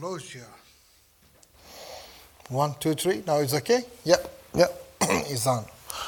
Logia. 1, 2, 3. Now it's okay? Yep. It's on.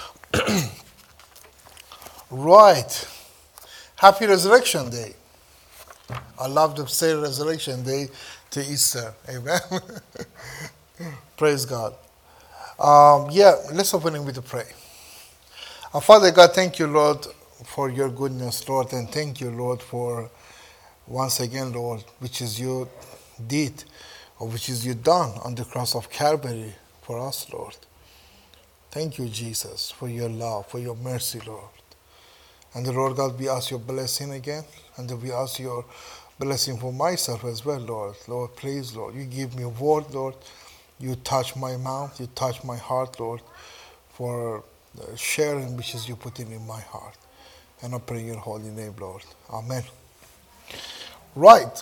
Right. Happy Resurrection Day. I love to say Resurrection Day to Easter. Amen. Praise God. Let's open it with a prayer. Our Father God, thank you, Lord, for your goodness, Lord, and thank you, Lord, for once again, Lord, which is your deed, or which is you done on the cross of Calvary for us, Lord. Thank you, Jesus, for your love, for your mercy, Lord. And the Lord God, we ask your blessing again, and we ask your blessing for myself as well, Lord. Lord, please, Lord, you give me a word, Lord. You touch my mouth, you touch my heart, Lord, for sharing which is you put in my heart. And I pray in your holy name, Lord. Amen. Right.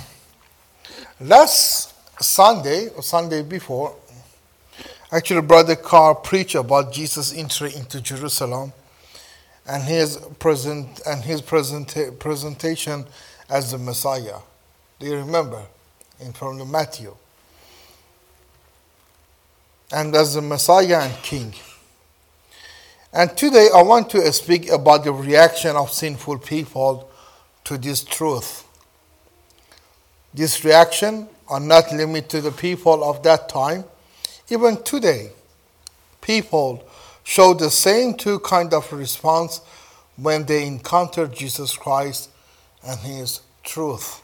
Last Sunday, or Sunday before, actually Brother Carr preached about Jesus' entry into Jerusalem and his presentation as the Messiah. Do you remember? From the Matthew. And as the Messiah and King. And today I want to speak about the reaction of sinful people to this truth. This reaction are not limited to the people of that time. Even today, people show the same two kind of response when they encounter Jesus Christ and his truth.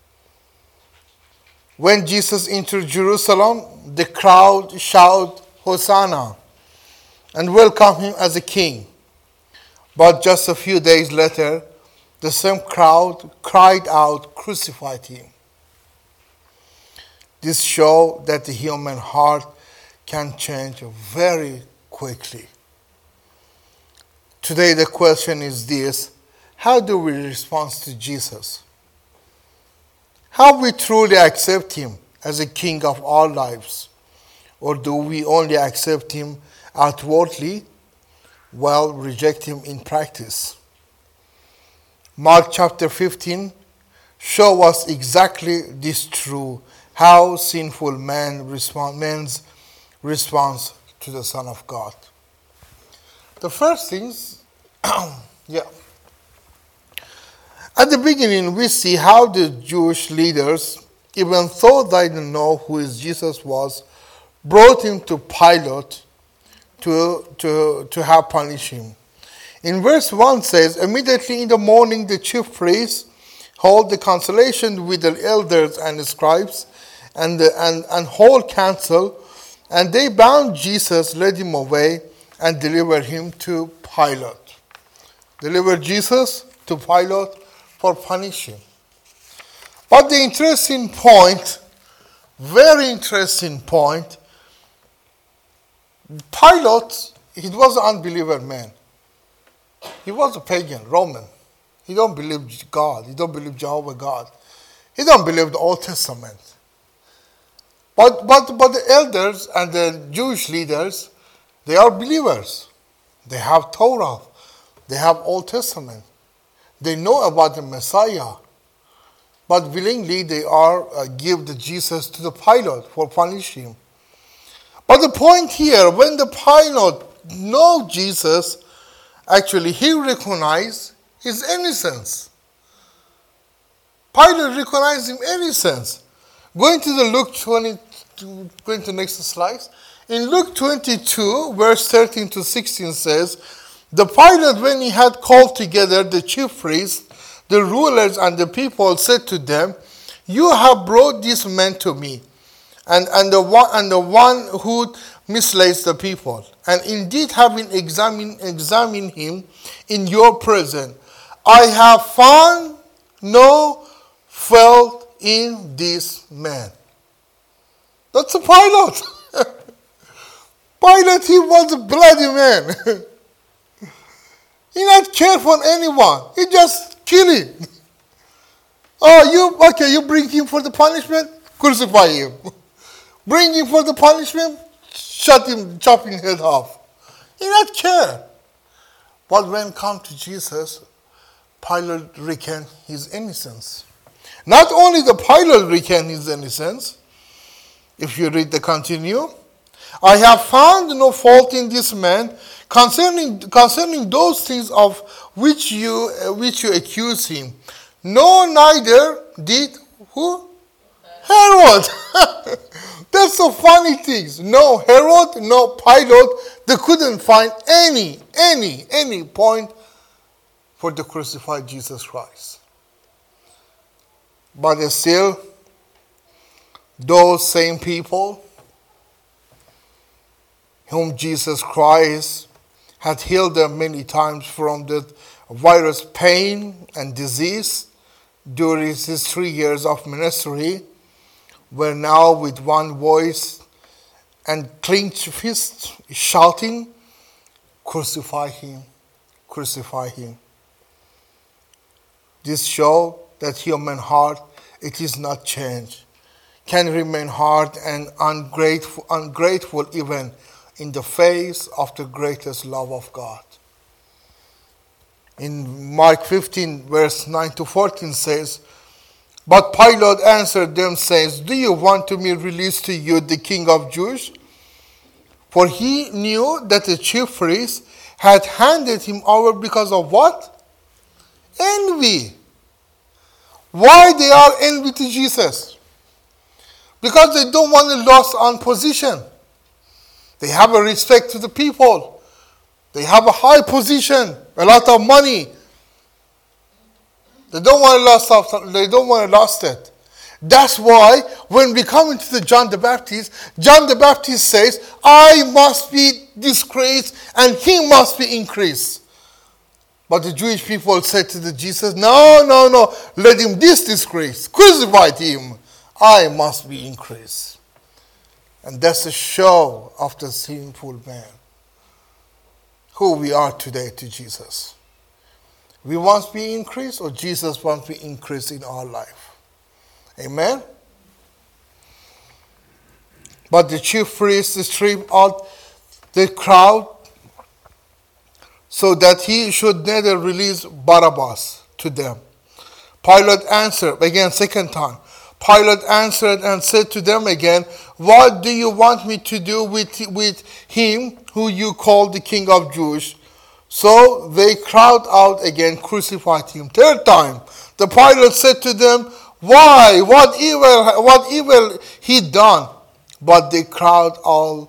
When Jesus entered Jerusalem, the crowd shouted, Hosanna, and welcomed him as a king. But just a few days later, the same crowd cried out, crucify him. This shows that the human heart can change very quickly. Today the question is this: how do we respond to Jesus? How we truly accept him as a king of our lives? Or do we only accept him outwardly while reject him in practice? Mark chapter 15 shows us exactly this truth. How sinful man's response to the Son of God. The first things, At the beginning, we see how the Jewish leaders, even though they didn't know who Jesus was, brought him to Pilate to have punished him. In verse 1 says, immediately in the morning the chief priests held the consultation with the elders and the scribes and whole council, and they bound Jesus, led him away, and delivered him to Pilate. Delivered Jesus to Pilate for punishing. But the interesting point, very interesting point, Pilate, he was an unbeliever man. He was a pagan, Roman. He don't believe God. He don't believe Jehovah God. He don't believe the Old Testament. But the elders and the Jewish leaders, they are believers. They have Torah. They have Old Testament. They know about the Messiah. But willingly they are give the Jesus to the Pilate for punishing him. But the point here, when the Pilate know Jesus, actually he recognized his innocence. Pilate recognized him innocence. Going to the Luke 20, going to the next slide. In Luke 22, verse 13 to 16 says, the Pilate, when he had called together the chief priests, the rulers, and the people, said to them, you have brought this man to me, and the one who misleads the people. And indeed, having examined him in your presence, I have found no fault in this man. That's a Pilate. Pilate, he was a bloody man. He not care for anyone. He just kill him. You bring him for the punishment? Crucify him. Bring him for the punishment? Chop his head off. He not care. But when come to Jesus, Pilate reckoned his innocence. Not only the Pilate recanted his innocence, if you read the continue, I have found no fault in this man concerning those things of which you accuse him. No, neither did who? Herod. That's the funny things. No Herod, no Pilate. They couldn't find any point for the crucified Jesus Christ. But still, those same people whom Jesus Christ had healed them many times from the virus pain and disease during his 3 years of ministry, were now with one voice and clenched fists shouting, crucify him, crucify him. This shows that human heart, it is not changed, can remain hard and ungrateful even in the face of the greatest love of God. In Mark 15, verse 9 to 14 says, but Pilate answered them, says, do you want to me release to you the king of Jews? For he knew that the chief priests had handed him over because of what? Envy. Why they are envy to Jesus? Because they don't want to lose on position. They have a respect to the people. They have a high position, a lot of money. They don't want to lose it. That's why when we come into the John the Baptist says, I must be disgraced and he must be increased. But the Jewish people said to the Jesus, no, let him disgrace, crucify him. I must be increased. And that's the show of the sinful man. Who we are today to Jesus. We want to be increased, or Jesus wants to be increased in our life. Amen? But the chief priests stripped out the crowd so that he should neither release Barabbas to them. Pilate answered, again, second time. Pilate answered and said to them again, what do you want me to do with him who you call the King of Jews? So they cried out again, crucified him. Third time, the Pilate said to them, why? What evil he done? But they cried out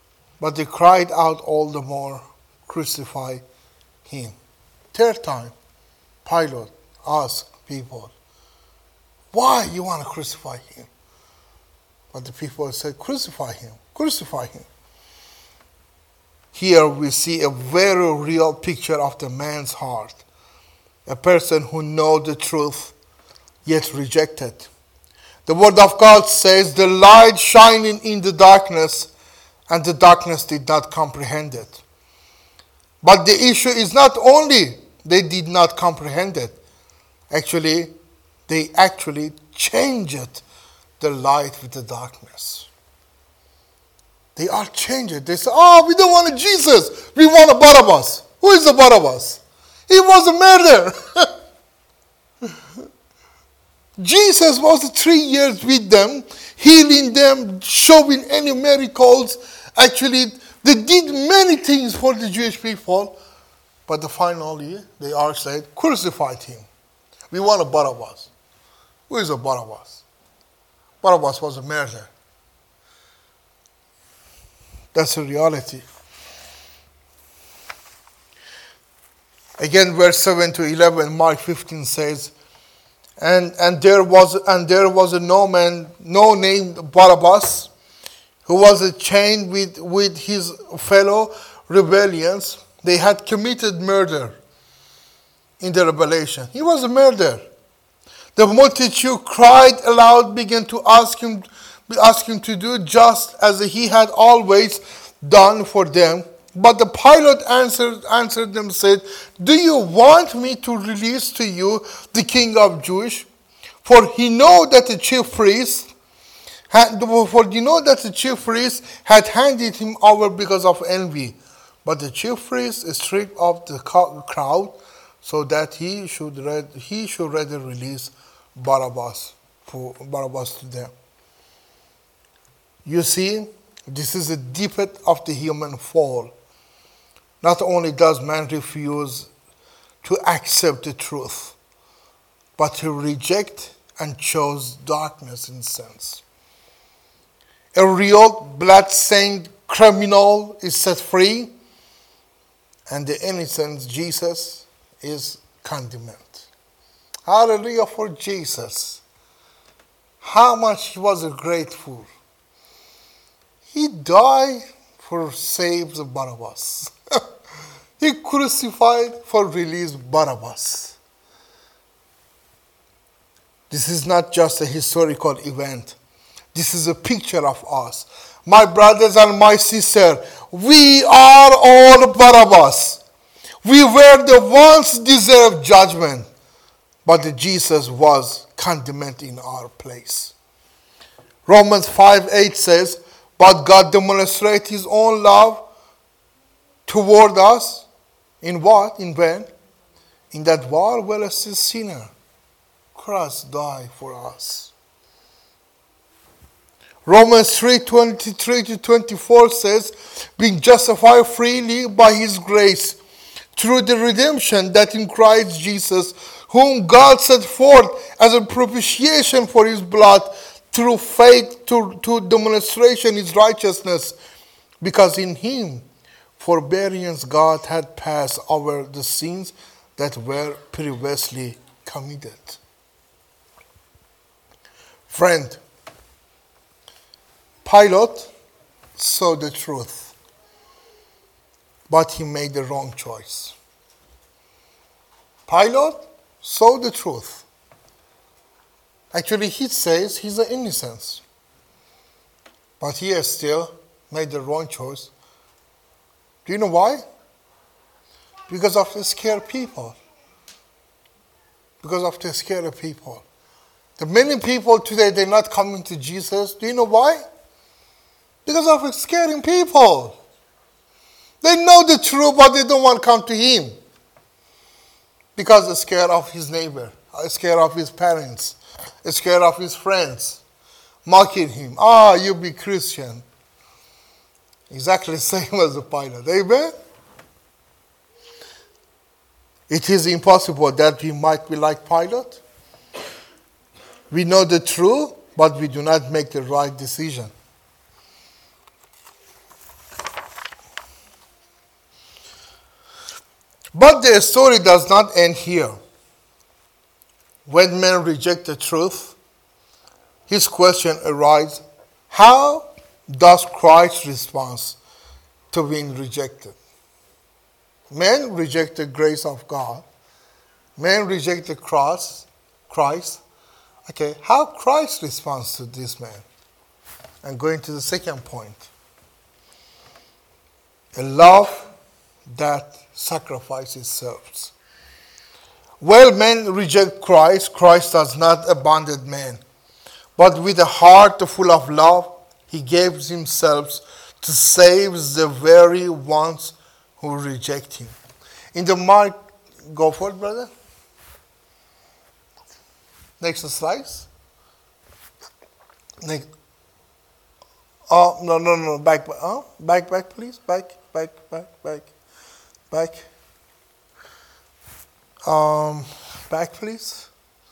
all the more, crucify him. Third time, Pilate asked people, why you want to crucify him? But the people said, crucify him, crucify him. Here we see a very real picture of the man's heart. A person who knows the truth, yet rejected. The word of God says, the light shining in the darkness, and the darkness did not comprehend it. But the issue is not only they did not comprehend it. They actually changed the light with the darkness. They are changed. They say, we don't want a Jesus. We want a Barabbas. Who is the Barabbas? He was a murderer. Jesus was 3 years with them, healing them, showing any miracles. Actually, they did many things for the Jewish people. But finally, they all said, crucified him. We want a Barabbas. Who is a Barabbas? Barabbas was a murderer. That's a reality. Again, verse 7 to 11, Mark 15 says, and there was a no named Barabbas, who was chained with his fellow rebellions. They had committed murder in the rebellion. He was a murderer. The multitude cried aloud, began to ask him to do just as he had always done for them. But the Pilate answered them, said, do you want me to release to you the King of Jews? For he know that the chief priest had handed him over because of envy. But the chief priest stripped off the crowd so that he should rather release Barabbas to them. You see, this is the depth of the human fall. Not only does man refuse to accept the truth, but he reject and chose darkness in sense. A real blood-stained criminal is set free, and the innocent Jesus is condemned. Hallelujah for Jesus. How much he was grateful. He died for save the Barabbas. He crucified for release Barabbas. This is not just a historical event. This is a picture of us. My brothers and my sisters, we are all Barabbas. We were the ones deserved judgment, but Jesus was condemned in our place. Romans 5:8 says, but God demonstrates his own love toward us in what? In when? In that while we were still sinners, Christ died for us. Romans 3:23-24 says, being justified freely by his grace through the redemption that in Christ Jesus, whom God set forth as a propitiation for his blood through faith to demonstration his righteousness, because in him forbearance God had passed over the sins that were previously committed. Friend, Pilate saw the truth, but he made the wrong choice. Pilate saw the truth. Actually, he says he's innocent, but he has still made the wrong choice. Do you know why? Because of the scared people. Because of the scared people. The many people today, they're not coming to Jesus. Do you know why? Because of scaring people. They know the truth, but they don't want to come to him. Because they're scared of his neighbor, scared of his parents, scared of his friends, mocking him. You be Christian. Exactly the same as the Pilate. Amen? It is impossible that we might be like Pilate. We know the truth, but we do not make the right decision. But the story does not end here. When men reject the truth, his question arises, how does Christ respond to being rejected? Men reject the grace of God. Men reject the cross, Christ. Okay, how Christ responds to this man? I'm going to the second point. A love that sacrifices itself. While men reject Christ, Christ does not abandon man. But with a heart full of love, he gives himself to save the very ones who reject him. In the Mark, go for it, brother. Next slide. Next. Oh, no. Back, please. Back. Back, please.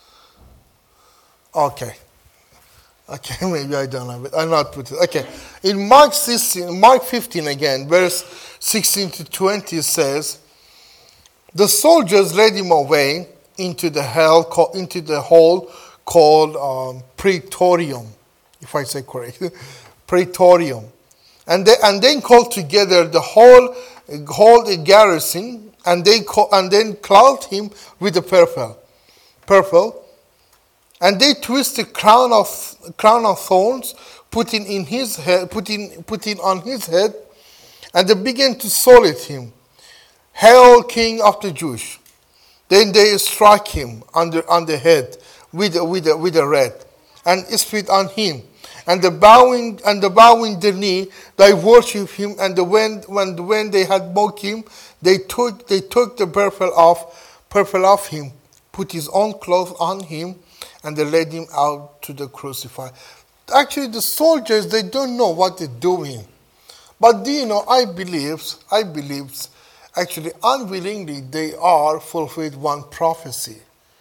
Okay, maybe I don't have it. I'll not put it. Okay. In Mark 15 again, verse 16 to 20 says, the soldiers led him away into the hall called Praetorium, if I say correct, Praetorium, and then called together the whole garrison, and then clothed him with the purple, and they twisted crown of thorns, putting on his head, and they began to salute him, "Hail, King of the Jews!" Then they struck him on the head with a reed, and spit on him. And the bowing the knee, they worshipped him. And when they had mocked him, they took the purple off him, put his own clothes on him, and they led him out to the crucify. Actually, the soldiers, they don't know what they're doing. But do you know, I believe, actually, unwillingly, they are fulfilled one prophecy.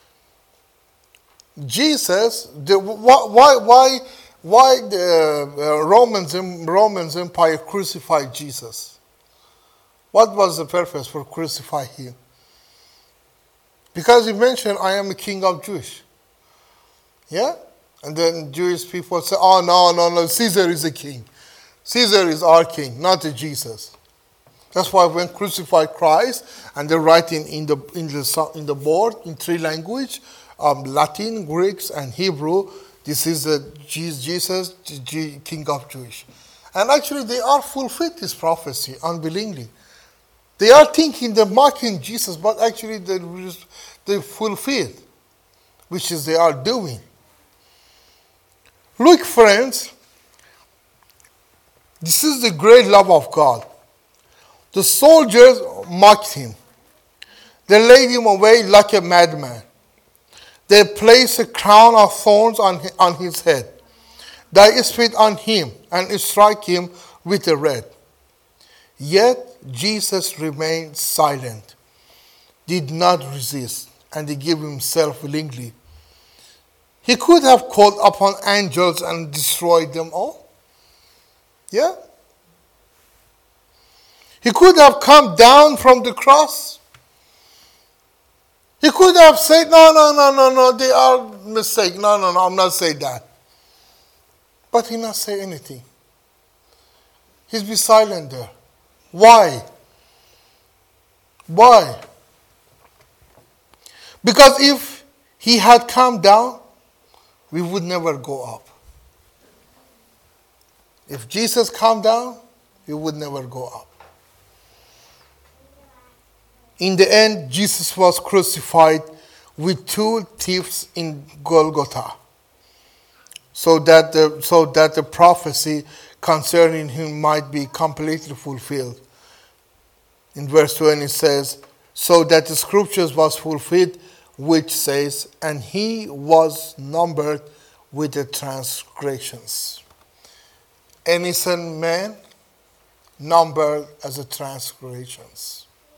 Jesus, why the Romans Empire crucified Jesus? What was the purpose for crucifying him? Because he mentioned, I am a king of Jews. Yeah? And then Jewish people say, oh, no, Caesar is the king. Caesar is our king, not Jesus. That's why when crucified Christ, and they're writing in the board in three languages, Latin, Greek, and Hebrew, this is Jesus, King of Jews. And actually they are fulfilled this prophecy unwillingly. They are thinking they're mocking Jesus, but actually they fulfilled, which is they are doing. Look, friends, this is the great love of God. The soldiers mocked him. They laid him away like a madman. They placed a crown of thorns on his head. They spit on him and struck him with a reed. Yet Jesus remained silent, did not resist, and he gave himself willingly. He could have called upon angels and destroyed them all. Yeah? He could have come down from the cross. He could have said, no, they are mistaken. No, I'm not saying that. But he not say anything. He's be silent there. Why? Why? Because if he had come down, we would never go up. If Jesus come down, we would never go up. In the end, Jesus was crucified with two thieves in Golgotha, so that the prophecy concerning him might be completely fulfilled. In verse 20 it says, so that the scriptures was fulfilled, which says, and he was numbered with the transgressions. Innocent man numbered as the transgressions.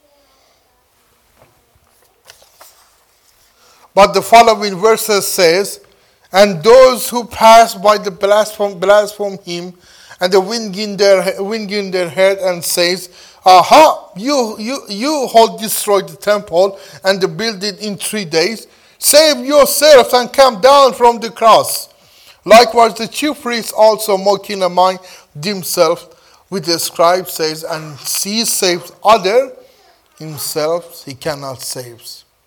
But the following verses says, and those who pass by the blaspheme him, and they wing in their head and says, aha, you who destroyed the temple and built it in 3 days, save yourselves and come down from the cross. Likewise the chief priests also mocking among themselves with the scribe says, and he saves other, himself he cannot save.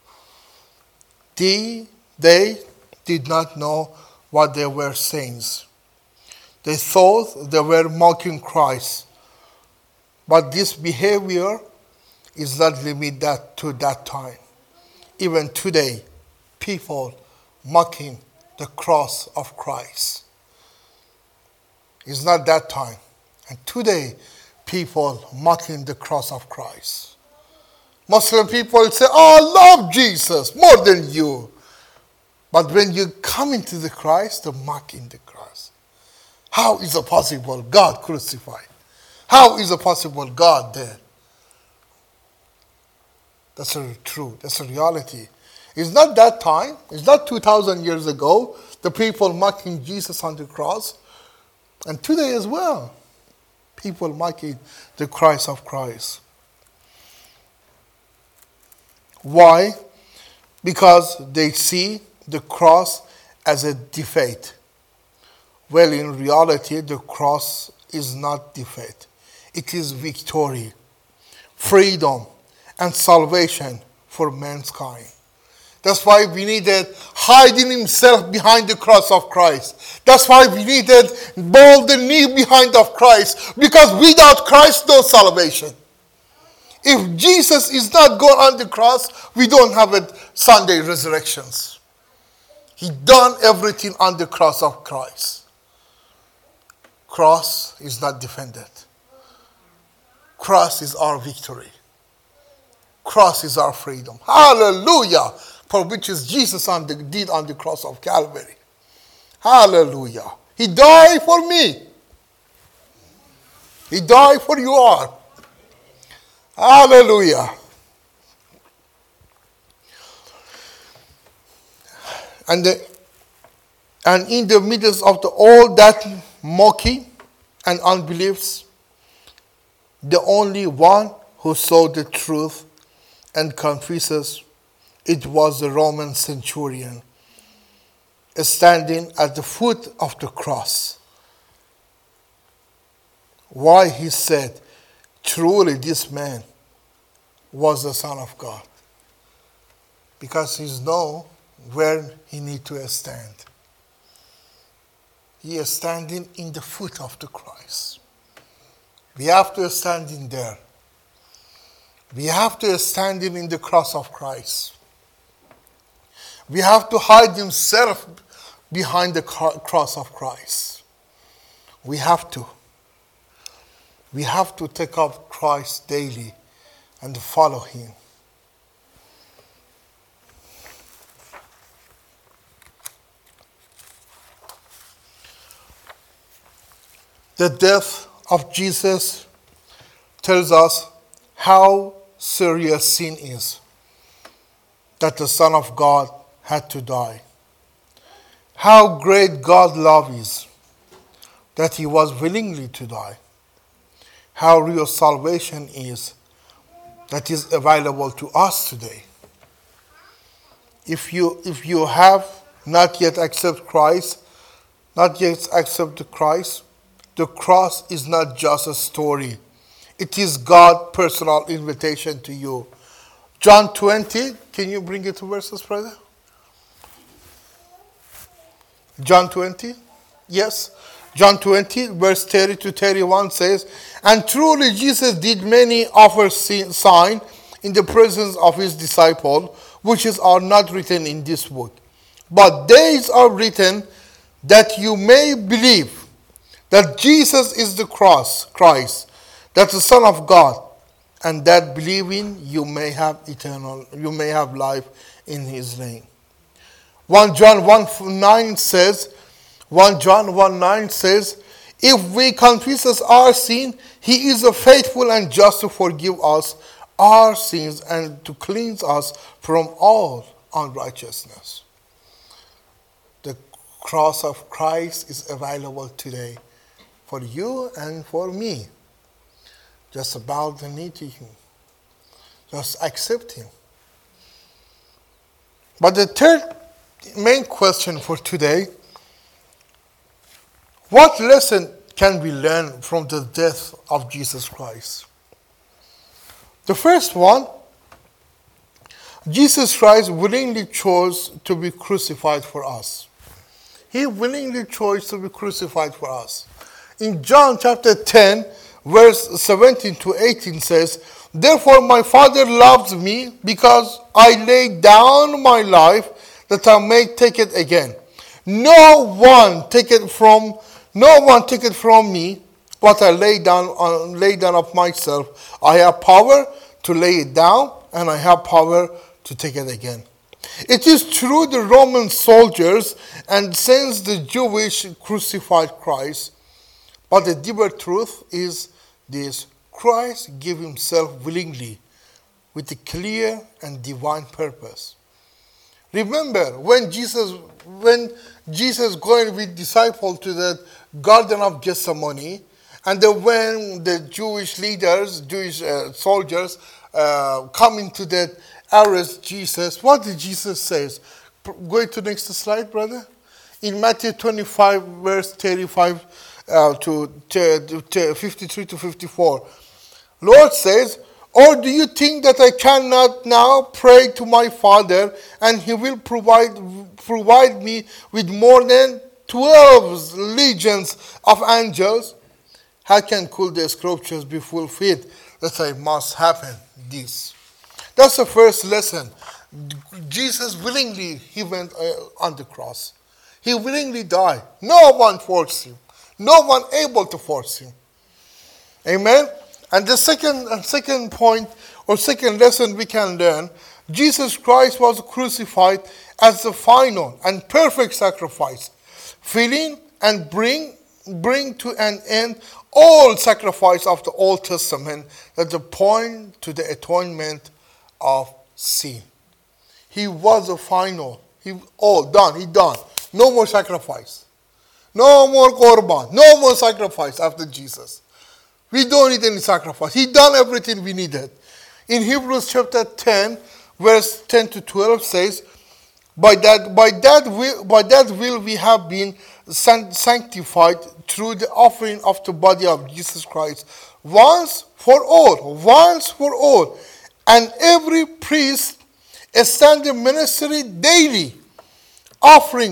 They did not know what they were saying. They thought they were mocking Christ. But this behavior is not limited to that time. Even today, people mocking the cross of Christ. It's not that time. And today, people mocking the cross of Christ. Muslim people say, oh, I love Jesus more than you. But when you come into the Christ, they're mocking the cross. How is it possible God crucified? How is it possible God dead? That's the truth. That's the reality. It's not that time. It's not 2,000 years ago. The people mocking Jesus on the cross. And today as well. People mocking the Christ of Christ. Why? Because they see the cross as a defeat. Well, in reality, the cross is not defeat. It is victory, freedom, and salvation for mankind. That's why we needed hiding himself behind the cross of Christ. That's why we needed bow the knee behind of Christ. Because without Christ, no salvation. If Jesus is not gone on the cross, we don't have a Sunday resurrections. He done everything on the cross of Christ. Cross is not defended. Cross is our victory. Cross is our freedom. Hallelujah. for which is Jesus did on the cross of Calvary. Hallelujah. He died for me. He died for you all. Hallelujah. And in the midst of all that mocking and unbeliefs, the only one who saw the truth and confesses it was the Roman centurion standing at the foot of the cross. Why he said, truly this man was the Son of God. Because he knows where he needs to stand. He is standing in the foot of the Christ. We have to stand in there. We have to stand in the cross of Christ. We have to hide himself behind the cross of Christ. We have to. We have to take up Christ daily and follow him. The death of Jesus tells us how serious sin is, that the Son of God had to die. How great God's love is, that he was willingly to die. How real salvation is, that is available to us today. If you have not yet accepted Christ, the cross is not just a story. It is God's personal invitation to you. John 20, can you bring it to verses, brother? John 20, yes. John 20, verse 30 to 31 says, and truly Jesus did many other signs in the presence of his disciples, which are not written in this book. But these are written that you may believe that Jesus is the Christ, that the Son of God, and that believing you may have life in his name. 1 John 1:9 says, if we confess our sin, he is faithful and just to forgive us our sins and to cleanse us from all unrighteousness. The cross of Christ is available today for you and for me. Just bow the knee to him. Just accept him. But the third main question for today, what lesson can we learn from the death of Jesus Christ? The first one, Jesus Christ willingly chose to be crucified for us. He willingly chose to be crucified for us. In John chapter 10, verse 17 to 18 says, therefore my Father loves me because I lay down my life that I may take it again. No one take it from me what I lay down of myself. I have power to lay it down and I have power to take it again. It is true the Roman soldiers and since the Jewish crucified Christ, but the deeper truth is this: Christ gave himself willingly with a clear and divine purpose. Remember when Jesus going with disciples to the Garden of Gethsemane, and then when the Jewish leaders, soldiers coming to the arrest Jesus, what did Jesus say? Go to the next slide, brother. In Matthew 25, verse 35 to 53 to 54, Lord says, or do you think that I cannot now pray to my Father and he will provide me with more than 12 legions of angels? How could the scriptures be fulfilled that I must happen this? That's the first lesson. Jesus willingly, he went on the cross. He willingly died. No one forced him. No one able to force him. Amen? And the second point or second lesson we can learn, Jesus Christ was crucified as the final and perfect sacrifice, filling and bring to an end all sacrifice of the Old Testament that point to the atonement of sin. He was the final. He all done. He done. No more sacrifice. No more korban. No more sacrifice after Jesus. We don't need any sacrifice. He done everything we needed. In Hebrews chapter 10, verse 10 to 12 says, by that will we have been sanctified through the offering of the body of Jesus Christ once for all. And every priest standing ministry daily offering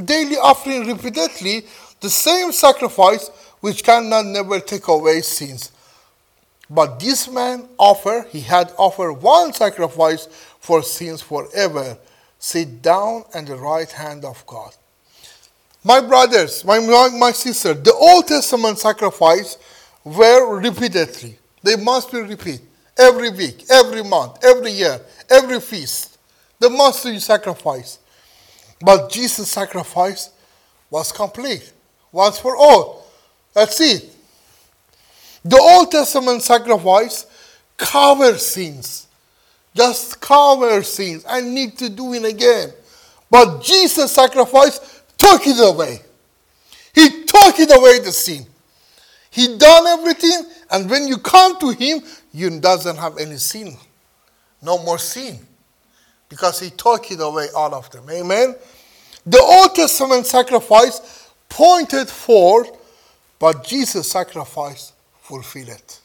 repeatedly the same sacrifice which cannot never take away sins. But this man had offered one sacrifice for sins forever, sit down at the right hand of God. My brothers, my sisters, the Old Testament sacrifice were repeatedly. They must be repeated every week, every month, every year, every feast. They must be sacrificed. But Jesus' sacrifice was complete, once for all. That's it. The Old Testament sacrifice covers sins. Just covers sins. I need to do it again. But Jesus' sacrifice took it away. He took it away, the sin. He done everything, and when you come to him, you doesn't have any sin. No more sin. Because he took it away, all of them. Amen? The Old Testament sacrifice pointed forth, but Jesus' sacrifice fulfilled it.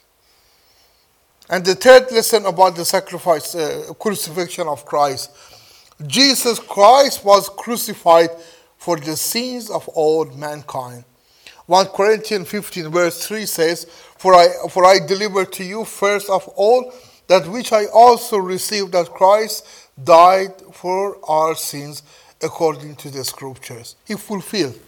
And the third lesson about the sacrifice, crucifixion of Christ. Jesus Christ was crucified for the sins of all mankind. 1 Corinthians 15 verse 3 says, For I delivered to you first of all that which I also received, that Christ died for our sins according to the scriptures. He fulfilled.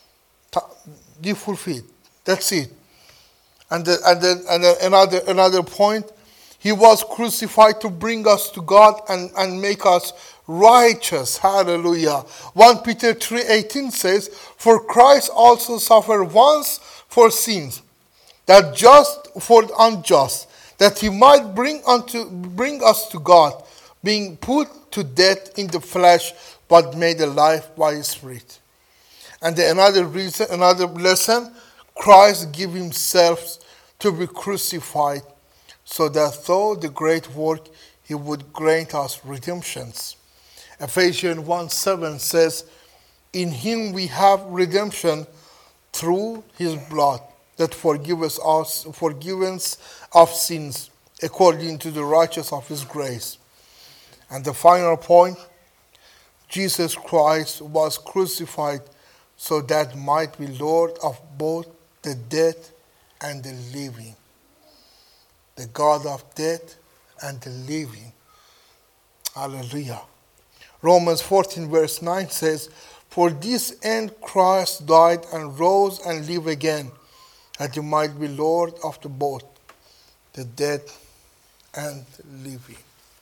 That's it. And then another point, he was crucified to bring us to God and make us righteous. Hallelujah. 1 Peter 3:18 says, For Christ also suffered once for sins, that just for unjust, that he might bring us to God, being put to death in the flesh, but made alive by his Spirit. And another lesson, Christ gave himself to be crucified, so that through the great work he would grant us redemptions. Ephesians 1:7 says, In him we have redemption through his blood, that forgives us forgiveness of sins, according to the righteousness of his grace. And the final point, Jesus Christ was crucified so that might be Lord of both the dead and the living. The God of death and the living. Hallelujah. Romans 14 verse 9 says, For this end Christ died and rose and lived again, that he might be Lord of the both, the dead and the living.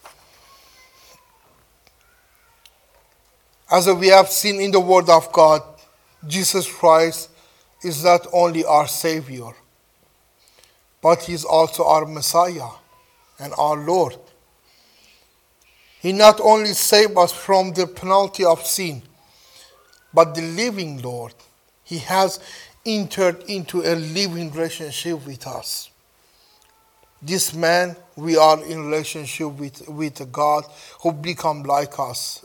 As we have seen in the Word of God, Jesus Christ is not only our Savior, but he is also our Messiah and our Lord. He not only saved us from the penalty of sin, but the living Lord. He has entered into a living relationship with us. This man, we are in relationship with a God who become like us.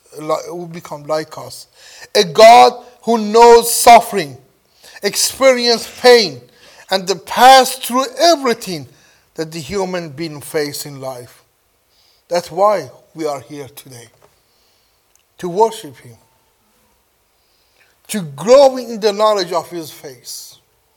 A God who knows suffering, experienced pain, and the pass through everything that the human being faces in life. That's why we are here today. To worship him. To grow in the knowledge of his face.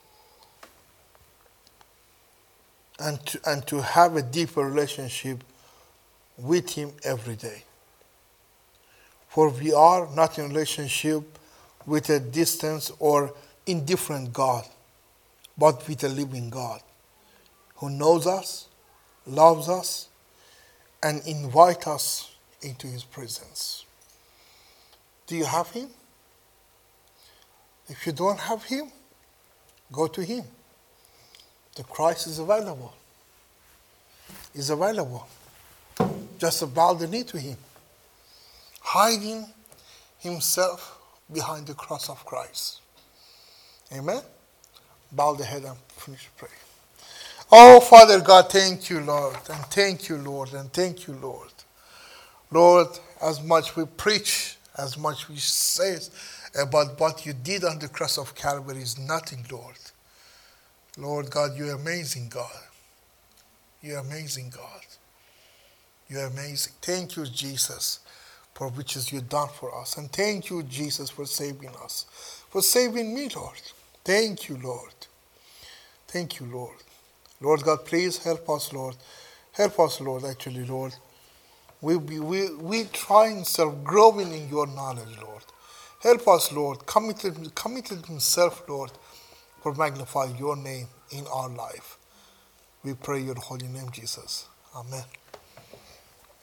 And to have a deeper relationship with him every day. For we are not in relationship with a distant or indifferent God, but with a living God who knows us, loves us, and invites us into his presence. Do you have him? If you don't have him, go to him. The Christ is available. He's available. Just bow the knee to him, hiding himself behind the cross of Christ. Amen? Bow the head and finish prayer. Oh, Father God, thank you, Lord, and thank you, Lord, and thank you, Lord. Lord, as much we preach, as much we say about what you did on the cross of Calvary is nothing, Lord. Lord God, you're amazing, God. You're amazing, God. You're amazing. Thank you, Jesus, for which is you done for us. And thank you, Jesus, for saving us, for saving me, Lord. Thank you, Lord. Thank you, Lord. Lord God, please help us, Lord. Help us, Lord, actually, Lord. We try and growing in your knowledge, Lord. Help us, Lord. Committed himself, Lord, for magnify your name in our life. We pray your holy name, Jesus. Amen.